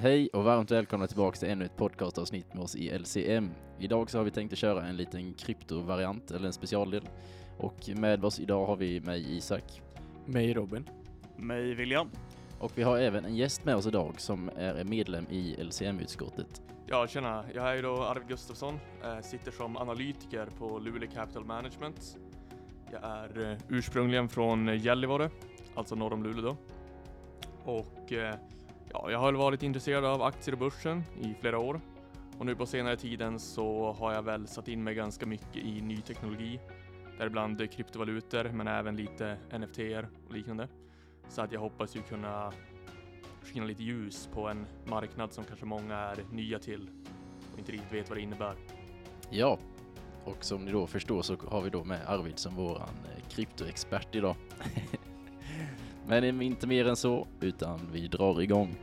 Hej och varmt välkomna tillbaka till ännu ett podcastavsnitt med oss i LCM. Idag så har vi tänkt att köra en liten kryptovariant eller en specialdel. Och med oss idag har vi mig Isak. Mig Robin. Mig William. Och vi har även en gäst med oss idag som är medlem i LCM-utskottet. Ja, tjena. Jag är ju då Arvid Gustafsson. Sitter som analytiker på Luleå Capital Management. Jag är ursprungligen från Gällivare, alltså norr om Luleå då. Och jag har varit intresserad av aktier och börsen i flera år. Och nu på senare tiden så har jag väl satt in mig ganska mycket i ny teknologi. Däribland kryptovalutor men även lite NFT:er och liknande. Så att jag hoppas ju kunna skina lite ljus på en marknad som kanske många är nya till och inte riktigt vet vad det innebär. Ja, och som ni då förstår så har vi då med Arvid som våran kryptoexpert idag. Men inte mer än så, utan vi drar igång.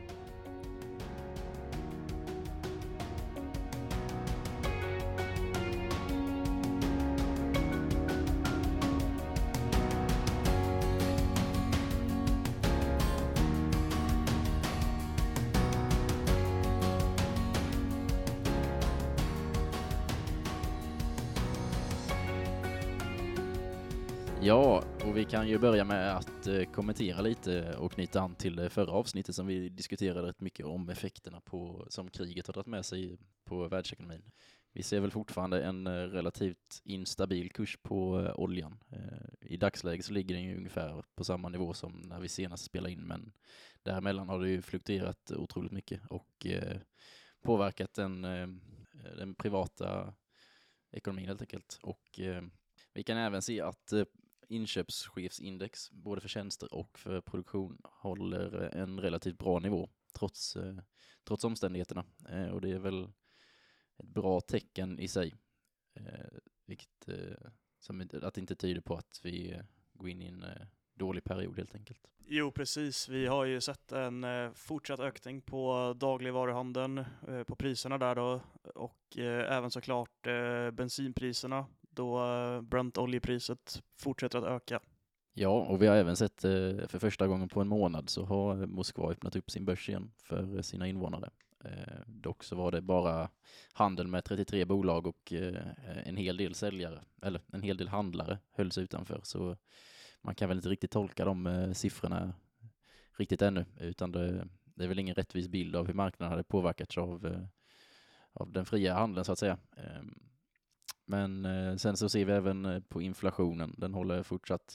Ja, och vi kan ju börja med att kommentera lite och knyta an till det förra avsnittet som vi diskuterade rätt mycket om effekterna som kriget har dragit med sig på världsekonomin. Vi ser väl fortfarande en relativt instabil kurs på oljan. I dagsläget så ligger den ju ungefär på samma nivå som när vi senast spelade in, men däremellan har det ju fluktuerat otroligt mycket och påverkat den privata ekonomin helt enkelt. Och vi kan även se att inköpschefsindex, både för tjänster och för produktion, håller en relativt bra nivå trots omständigheterna. Och det är väl ett bra tecken i sig, vilket som att det inte tyder på att vi går in i en dålig period helt enkelt. Jo, precis. Vi har ju sett en fortsatt ökning på dagligvaruhandeln, på priserna där då, och även såklart bensinpriserna, då Brent-oljepriset fortsätter att öka. Ja, och vi har även sett för första gången på en månad så har Moskva öppnat upp sin börs igen för sina invånare. Dock så var det bara handel med 33 bolag och en hel del säljare, eller en hel del handlare hölls utanför. Så man kan väl inte riktigt tolka de siffrorna riktigt ännu, utan det är väl ingen rättvis bild av hur marknaden hade påverkats av den fria handeln så att säga. Men sen så ser vi även på inflationen. Den håller fortsatt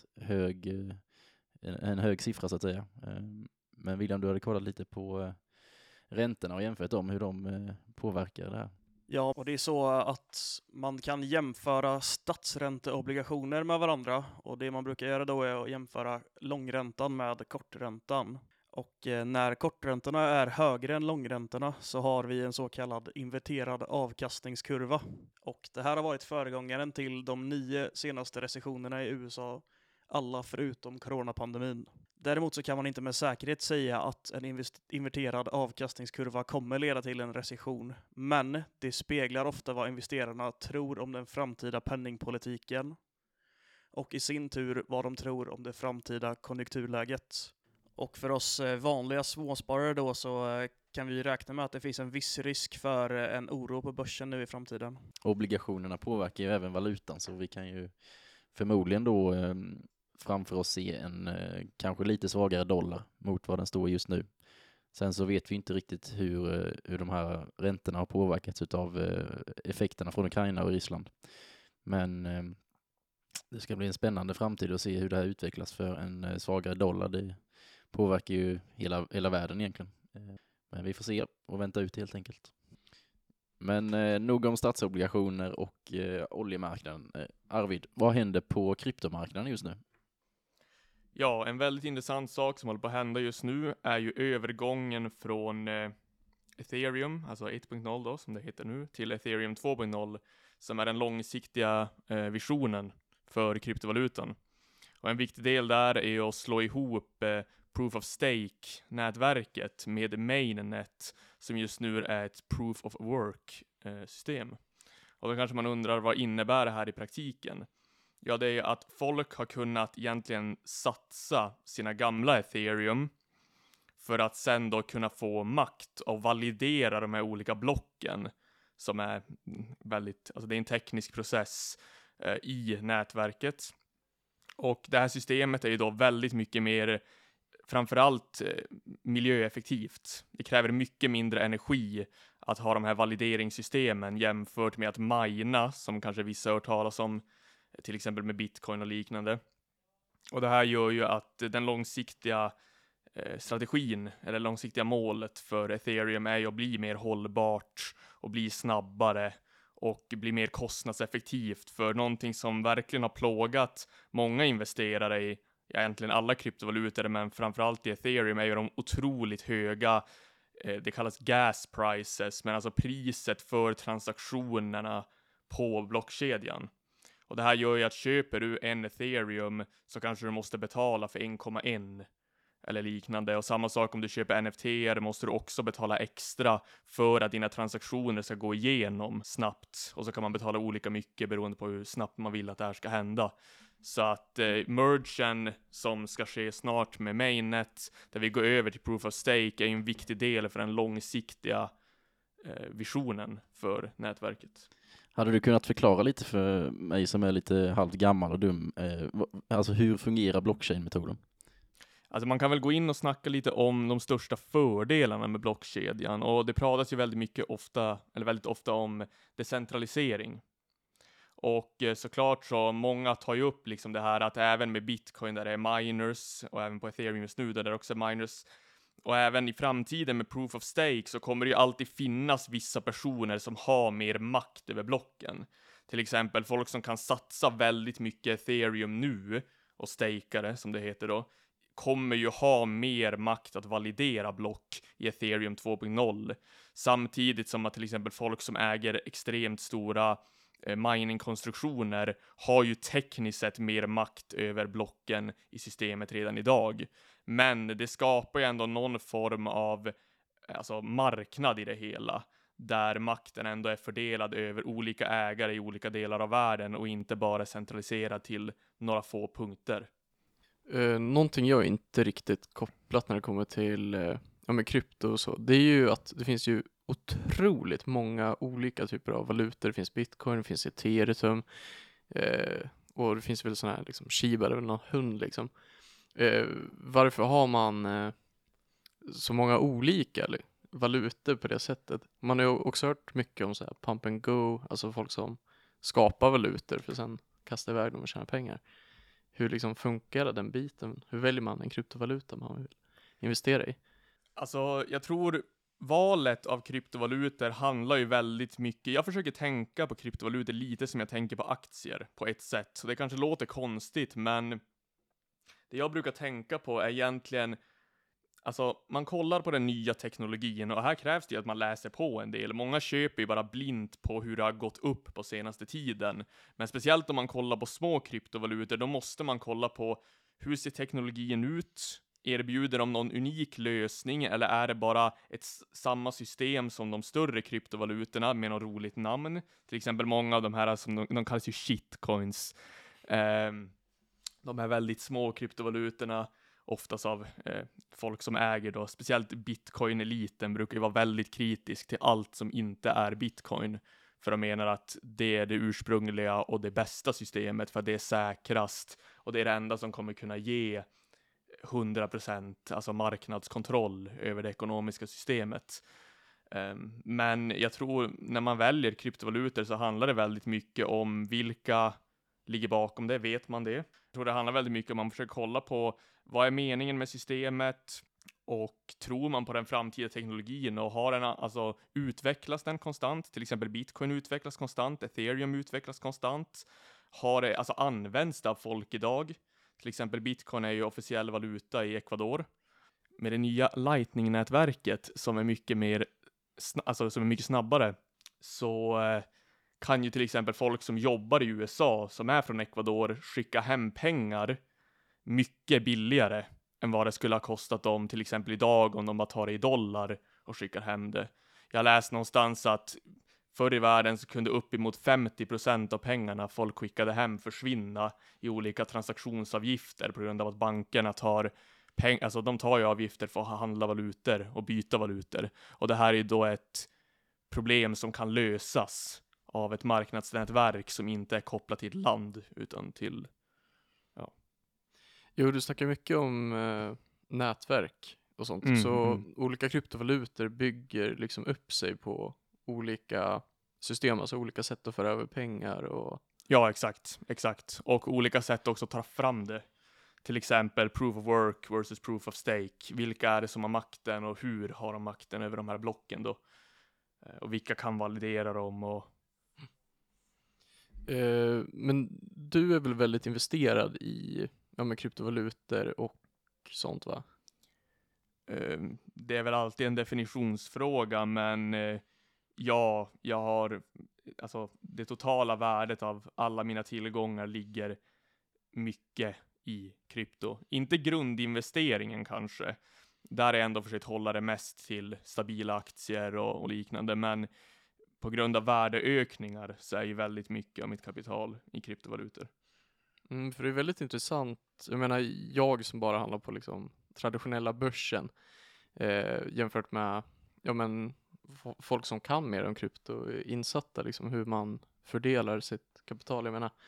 en hög siffra så att säga. Men William, du hade kollat lite på räntorna och jämfört dem, hur de påverkar det här. Ja, och det är så att man kan jämföra statsränteobligationer med varandra. Och det man brukar göra då är att jämföra långräntan med korträntan. Och när korträntorna är högre än långräntorna så har vi en så kallad inverterad avkastningskurva. Och det här har varit föregångaren till de 9 senaste recessionerna i USA, alla förutom coronapandemin. Däremot så kan man inte med säkerhet säga att en inverterad avkastningskurva kommer leda till en recession. Men det speglar ofta vad investerarna tror om den framtida penningpolitiken. Och i sin tur vad de tror om det framtida konjunkturläget. Och för oss vanliga småsparare då så kan vi räkna med att det finns en viss risk för en oro på börsen nu i framtiden. Obligationerna påverkar ju även valutan, så vi kan ju förmodligen då framför oss se en kanske lite svagare dollar mot vad den står just nu. Sen så vet vi inte riktigt hur de här räntorna har påverkats av effekterna från Ukraina och Ryssland. Men det ska bli en spännande framtid att se hur det här utvecklas, för en svagare dollar, det påverkar ju hela världen egentligen. Men vi får se och vänta ut helt enkelt. Men nog om statsobligationer och oljemarknaden. Arvid, vad händer på kryptomarknaden just nu? Ja, en väldigt intressant sak som håller på att hända just nu är ju övergången från Ethereum, alltså 1.0 då som det heter nu, till Ethereum 2.0 som är den långsiktiga visionen för kryptovalutan. Och en viktig del där är ju att slå ihop Proof of Stake-nätverket med Mainnet som just nu är ett Proof of Work-system. Och då kanske man undrar, vad innebär det här i praktiken? Ja, det är att folk har kunnat egentligen satsa sina gamla Ethereum för att sen då kunna få makt och validera de här olika blocken som är väldigt, alltså det är en teknisk process i nätverket. Och det här systemet är ju då väldigt mycket mer, framförallt miljöeffektivt. Det kräver mycket mindre energi att ha de här valideringssystemen jämfört med att mina, som kanske vissa hört talas om, till exempel med Bitcoin och liknande. Och det här gör ju att den långsiktiga strategin, eller långsiktiga målet för Ethereum är ju att bli mer hållbart och bli snabbare och bli mer kostnadseffektivt. För någonting som verkligen har plågat många investerare i egentligen alla kryptovalutor, men framförallt i Ethereum, är ju de otroligt höga, det kallas gas prices, men alltså priset för transaktionerna på blockkedjan. Och det här gör ju att köper du en Ethereum så kanske du måste betala för 1,1 eller liknande. Och samma sak om du köper NFT, måste du också betala extra för att dina transaktioner ska gå igenom snabbt. Och så kan man betala olika mycket beroende på hur snabbt man vill att det här ska hända. Så att mergen som ska ske snart med mainnet, där vi går över till proof of stake, är en viktig del för den långsiktiga visionen för nätverket. Hade du kunnat förklara lite för mig som är lite halvt gammal och dum, alltså hur fungerar blockchain-metoden? Alltså man kan väl gå in och snacka lite om de största fördelarna med blockkedjan, och det pratas ju väldigt ofta om decentralisering. Och såklart så många tar ju upp liksom det här att även med Bitcoin där det är miners, och även på Ethereum just nu där det också är miners, och även i framtiden med proof of stake, så kommer det ju alltid finnas vissa personer som har mer makt över blocken. Till exempel folk som kan satsa väldigt mycket Ethereum nu och stakea det, som det heter då, kommer ju ha mer makt att validera block i Ethereum 2.0. Samtidigt som att till exempel folk som äger extremt stora miningkonstruktioner har ju tekniskt sett mer makt över blocken i systemet redan idag. Men det skapar ju ändå någon form av marknad i det hela, där makten ändå är fördelad över olika ägare i olika delar av världen och inte bara centraliserad till några få punkter. Någonting jag inte riktigt kopplat när det kommer till med krypto och så, det är ju att det finns ju otroligt många olika typer av valutor. Det finns Bitcoin, det finns Ethereum, och det finns väl sådana här liksom Shiba, det är väl någon hund liksom. Varför har man så många olika valutor på det sättet? Man har ju också hört mycket om så här pump and go, alltså folk som skapar valutor för sen kasta iväg dem och tjäna pengar. Hur liksom funkar den biten? Hur väljer man en kryptovaluta man vill investera i? Alltså, jag tror valet av kryptovalutor handlar ju väldigt mycket. Jag försöker tänka på kryptovalutor lite som jag tänker på aktier på ett sätt. Så det kanske låter konstigt, men det jag brukar tänka på är egentligen, alltså man kollar på den nya teknologin, och här krävs det ju att man läser på en del. Många köper ju bara blint på hur det har gått upp på senaste tiden. Men speciellt om man kollar på små kryptovalutor, då måste man kolla på hur ser teknologin ut? Erbjuder de någon unik lösning, eller är det bara samma system som de större kryptovalutorna med något roligt namn? Till exempel många av de här som de kallas ju shitcoins. De här väldigt små kryptovalutorna, oftast av folk som äger då, speciellt Bitcoin-eliten brukar ju vara väldigt kritisk till allt som inte är Bitcoin. För de menar att det är det ursprungliga och det bästa systemet, för att det är säkrast och det är det enda som kommer kunna ge 100% alltså marknadskontroll över det ekonomiska systemet. Men jag tror när man väljer kryptovalutor så handlar det väldigt mycket om vilka ligger bakom det, vet man det? Jag tror det handlar väldigt mycket om man försöker kolla på vad är meningen med systemet, och tror man på den framtida teknologin och har den, alltså utvecklas den konstant? Till exempel Bitcoin utvecklas konstant, Ethereum utvecklas konstant. Har det alltså används det av folk idag? Till exempel Bitcoin är ju officiell valuta i Ecuador. Med det nya Lightning-nätverket som är mycket mer som är mycket snabbare, så kan ju till exempel folk som jobbar i USA som är från Ecuador skicka hem pengar mycket billigare än vad det skulle ha kostat dem till exempel idag om de bara tar det i dollar och skickar hem det. Jag läste någonstans att förr i världen så kunde uppemot 50% av pengarna folk skickade hem försvinna i olika transaktionsavgifter på grund av att bankerna tar alltså de tar ju avgifter för att handla valutor och byta valutor. Och det här är då ett problem som kan lösas av ett marknadsnätverk som inte är kopplat till ett land utan till, ja. Jo, du snackar mycket om nätverk och sånt. Så olika kryptovalutor bygger liksom upp sig på olika system, alltså olika sätt att föra över pengar och... Ja, exakt. Och olika sätt också att ta fram det. Till exempel proof of work versus proof of stake. Vilka är det som har makten och hur har de makten över de här blocken då? Och vilka kan validera dem och... Men du är väl väldigt investerad i med kryptovalutor och sånt, va? Det är väl alltid en definitionsfråga, men ja, jag har, alltså det totala värdet av alla mina tillgångar ligger mycket i krypto. Inte grundinvesteringen kanske. Där är jag ändå försökt hålla det mest till stabila aktier och liknande, men på grund av värdeökningar så är ju väldigt mycket av mitt kapital i kryptovalutor. För det är väldigt intressant. Jag menar, jag som bara handlar på liksom traditionella börsen jämfört med folk som kan mer om krypto, insatta liksom hur man fördelar sitt kapital. Jag menar,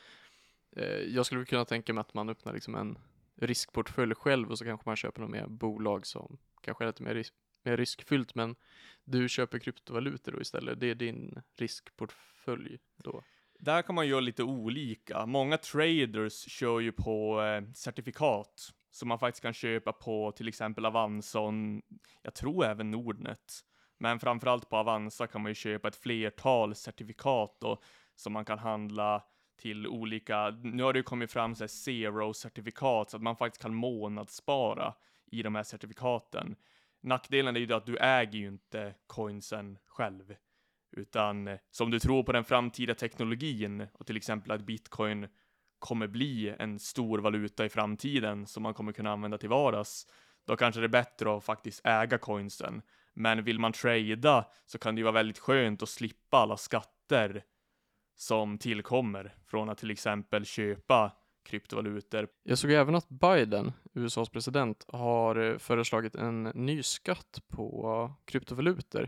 jag skulle kunna tänka mig att man öppnar liksom en riskportfölj själv och så kanske man köper något mer bolag som kanske är lite mer riskfyllt, men du köper kryptovalutor då istället. Det är din riskportfölj då. Där kan man göra lite olika. Många traders kör ju på certifikat som man faktiskt kan köpa på till exempel Avanza, jag tror även Nordnet. Men framförallt på Avanza kan man ju köpa ett flertal certifikat då, som man kan handla till olika. Nu har det ju kommit fram så här zero-certifikat så att man faktiskt kan månadsspara i de här certifikaten. Nackdelen är ju att du äger ju inte coinsen själv. Utan som du tror på den framtida teknologin och till exempel att bitcoin kommer bli en stor valuta i framtiden som man kommer kunna använda till vardags, då kanske det är bättre att faktiskt äga coinsen. Men vill man trada så kan det ju vara väldigt skönt att slippa alla skatter som tillkommer från att till exempel köpa kryptovalutor. Jag såg även att Biden, USAs president, har föreslagit en ny skatt på kryptovalutor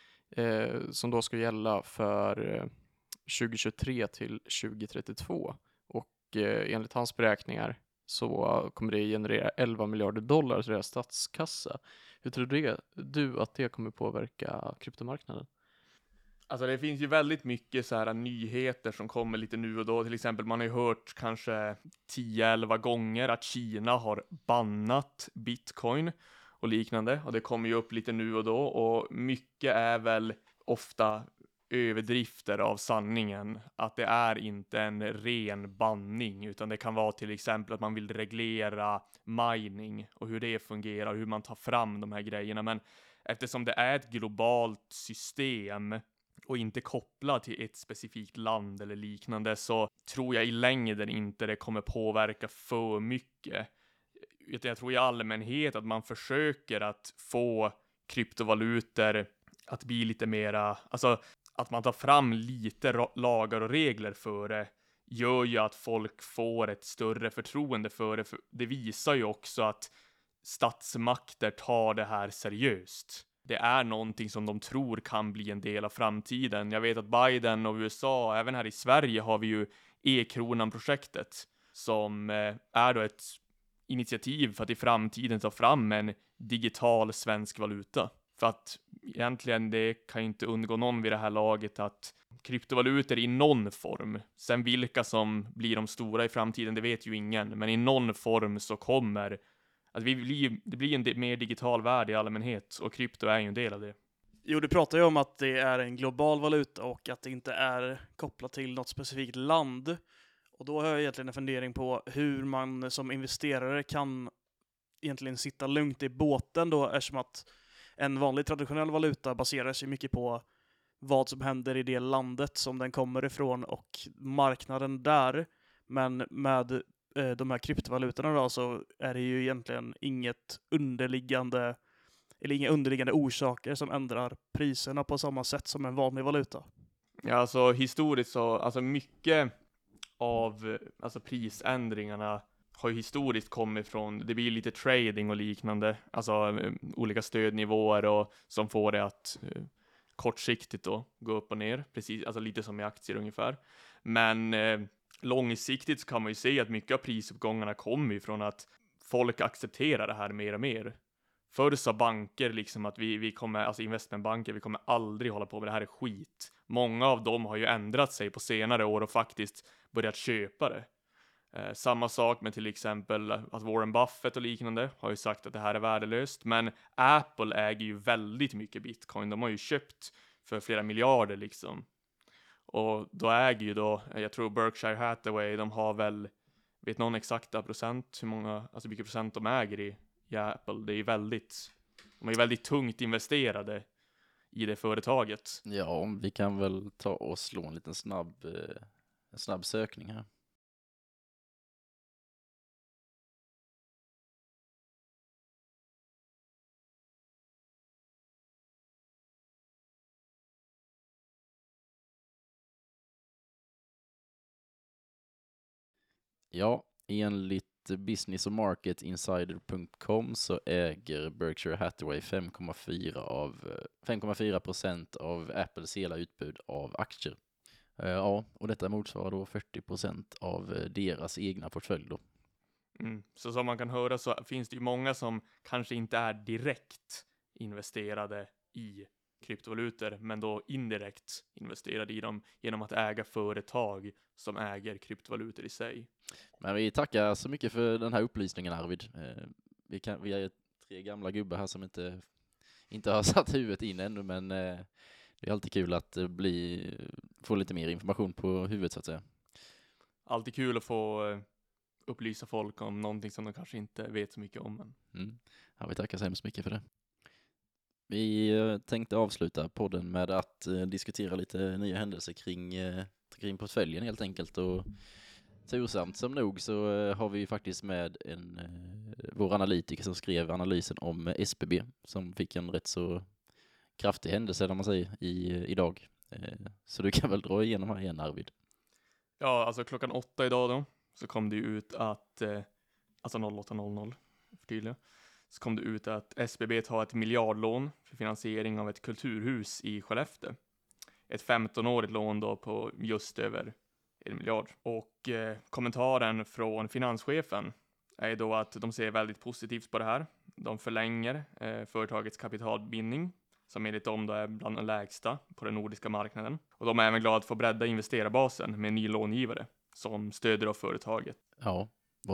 som då ska gälla för 2023 till 2032. Och enligt hans beräkningar så kommer det generera 11 miljarder dollar till deras statskassa. Hur tror du att det kommer påverka kryptomarknaden? Alltså det finns ju väldigt mycket så här nyheter som kommer lite nu och då. Till exempel man har ju hört kanske 10-11 gånger att Kina har bannat bitcoin och liknande. Och det kommer ju upp lite nu och då. Och mycket är väl ofta överdrifter av sanningen. Att det är inte en ren banning, utan det kan vara till exempel att man vill reglera mining och hur det fungerar, hur man tar fram de här grejerna. Men eftersom det är ett globalt system och inte kopplat till ett specifikt land eller liknande, så tror jag i längden inte det kommer påverka för mycket. Jag tror i allmänhet att man försöker att få kryptovalutor att bli lite mera, alltså att man tar fram lite lagar och regler för det gör ju att folk får ett större förtroende för det. För det visar ju också att statsmakter tar det här seriöst. Det är någonting som de tror kan bli en del av framtiden. Jag vet att Biden och USA, även här i Sverige har vi ju e-kronan-projektet som är då ett initiativ för att i framtiden ta fram en digital svensk valuta. För att egentligen det kan ju inte undgå någon vid det här laget att kryptovalutor i någon form, sen vilka som blir de stora i framtiden, det vet ju ingen, men i någon form så kommer att det blir en mer digital värld i allmänhet, och krypto är ju en del av det. Jo, du pratar ju om att det är en global valuta och att det inte är kopplat till något specifikt land. Och då har jag egentligen en fundering på hur man som investerare kan egentligen sitta lugnt i båten då, eftersom att en vanlig traditionell valuta baserar sig mycket på vad som händer i det landet som den kommer ifrån och marknaden där. Men med de här kryptovalutorna då, så är det ju egentligen inga underliggande orsaker som ändrar priserna på samma sätt som en vanlig valuta. Ja, alltså historiskt så, alltså mycket av alltså prisändringarna har ju historiskt kommit från, det blir lite trading och liknande, alltså olika stödnivåer och som får det att kortsiktigt då gå upp och ner, precis, alltså lite som i aktier ungefär. Men långsiktigt så kan man ju se att mycket av prisuppgångarna kommer ifrån att folk accepterar det här mer och mer. Förr sa banker liksom att vi kommer, alltså investmentbanker, vi kommer aldrig hålla på med det här är skit. Många av dem har ju ändrat sig på senare år och faktiskt börjat köpa det. Samma sak med till exempel att Warren Buffett och liknande har ju sagt att det här är värdelöst. Men Apple äger ju väldigt mycket bitcoin. De har ju köpt för flera miljarder liksom. Och då äger ju då, jag tror Berkshire Hathaway, de har väl, vet någon exakta procent, hur många, alltså vilka procent de äger i Apple. Det är ju väldigt, de är ju väldigt tungt investerade i det företaget. Ja, vi kan väl ta och slå en liten snabb sökning här. Ja, enligt business-och-market-insider.com så äger Berkshire Hathaway 5,4% av Apples hela utbud av aktier. Ja, och detta motsvarar då 40% av deras egna portfölj då. Så som man kan höra så finns det ju många som kanske inte är direkt investerade i kryptovalutor, men då indirekt investerade i dem genom att äga företag som äger kryptovalutor i sig. Men vi tackar så mycket för den här upplysningen, Arvid. Vi är 3 gamla gubbar här som inte har satt huvudet in ännu, men det är alltid kul att få lite mer information på huvudet så att säga. Alltid kul att få upplysa folk om någonting som de kanske inte vet så mycket om. Ja, vi tackar så hemskt mycket för det. Vi tänkte avsluta podden med att diskutera lite nya händelser kring portföljen helt enkelt. Och tursamt som nog så har vi faktiskt med vår analytiker som skrev analysen om SBB som fick en rätt så kraftig händelse, när man säger, idag. Så du kan väl dra igenom här igen, Arvid. Ja, alltså 8:00 idag då så kom det ut att, alltså 08:00 för tydliga, så kom det ut att SBB tar ett miljardlån för finansiering av ett kulturhus i Skellefteå. Ett 15-årigt lån då på just över 1 miljard. Och kommentaren från finanschefen är då att de ser väldigt positivt på det här. De förlänger företagets kapitalbindning som enligt dem då är bland de lägsta på den nordiska marknaden. Och de är även glada att få bredda investerarbasen med en ny långivare som stöder av företaget. Ja,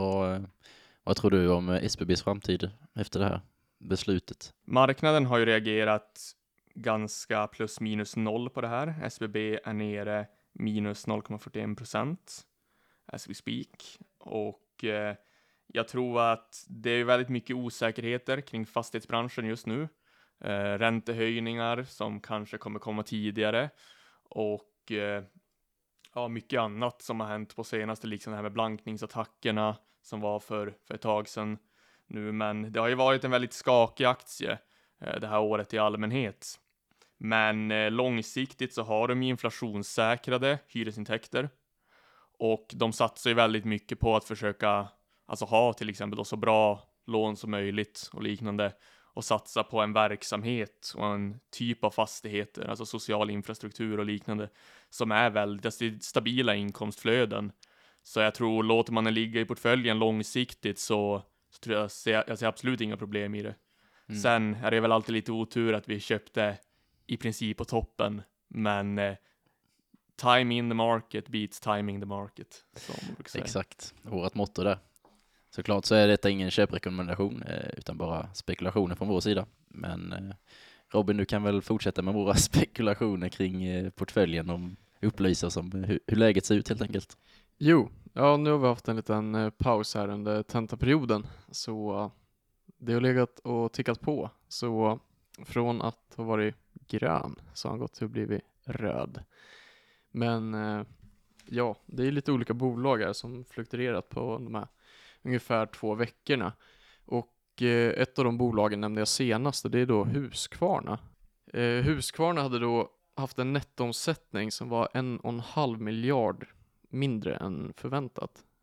vad tror du om SBBs framtid efter det här beslutet? Marknaden har ju reagerat ganska plus minus noll på det här. SBB är nere minus 0,41% as we speak. Och jag tror att det är väldigt mycket osäkerheter kring fastighetsbranschen just nu. Räntehöjningar som kanske kommer komma tidigare. Och mycket annat som har hänt på senaste, liksom det här med blankningsattackerna som var för ett tag sedan nu. Men det har ju varit en väldigt skakig aktie det här året i allmänhet. Men långsiktigt så har de inflationssäkrade hyresintäkter. Och de satsar ju väldigt mycket på att försöka ha till exempel då så bra lån som möjligt och liknande. Och satsa på en verksamhet och en typ av fastigheter, alltså social infrastruktur och liknande, som är väldigt stabila inkomstflöden. Så jag tror, låter man den ligga i portföljen långsiktigt så tror jag ser absolut inga problem i det. Sen är det väl alltid lite otur att vi köpte i princip på toppen, men time in the market beats timing the market, som man brukar säga. Exakt, vårt motto där. Såklart så är detta ingen köprekommendation utan bara spekulationer från vår sida. Men Robin, du kan väl fortsätta med våra spekulationer kring portföljen och upplysa oss om hur läget ser ut helt enkelt. Jo, ja, nu har vi haft en liten paus här under tentaperioden, så det har legat och tickat på. Så från att ha varit grön så har han gått till att bli röd. Men ja, det är lite olika bolag här som fluktuerat på de här ungefär 2 veckorna. Och ett av de bolagen nämnde jag senast, och det är då Husqvarna. Husqvarna hade då haft en nettoomsättning som var 1,5 miljard mindre än förväntat. Och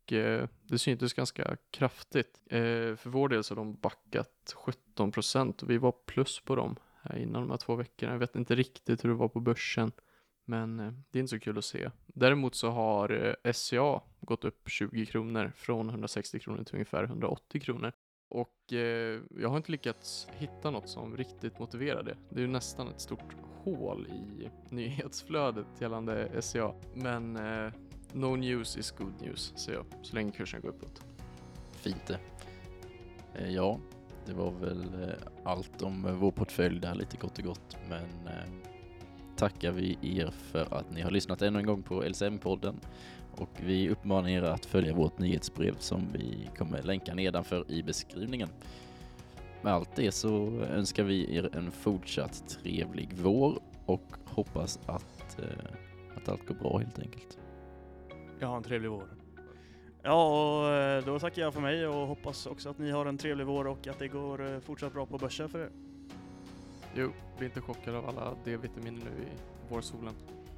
det syntes ganska kraftigt. För vår del så har de backat 17% och vi var plus på dem här innan de här 2 veckorna. Jag vet inte riktigt hur det var på börsen, men det är inte så kul att se. Däremot så har SCA gått upp 20 kronor från 160 kronor till ungefär 180 kronor. Och jag har inte lyckats hitta något som riktigt motiverar det. Det är ju nästan ett stort hål i nyhetsflödet gällande SCA. Men no news is good news, säger jag, så länge kursen går uppåt. Fint det. Ja, det var väl allt om vår portfölj där lite kort och gott. Men tackar vi er för att ni har lyssnat ännu en gång på LCM-podden. Och vi uppmanar er att följa vårt nyhetsbrev som vi kommer länka nedanför i beskrivningen. Med allt det så önskar vi er en fortsatt trevlig vår och hoppas att allt går bra helt enkelt. Jag har en trevlig vår. Ja, och då tackar jag för mig och hoppas också att ni har en trevlig vår och att det går fortsatt bra på börsen för er. Jo, bli inte chockad av alla D-vitaminer nu i vårsolen.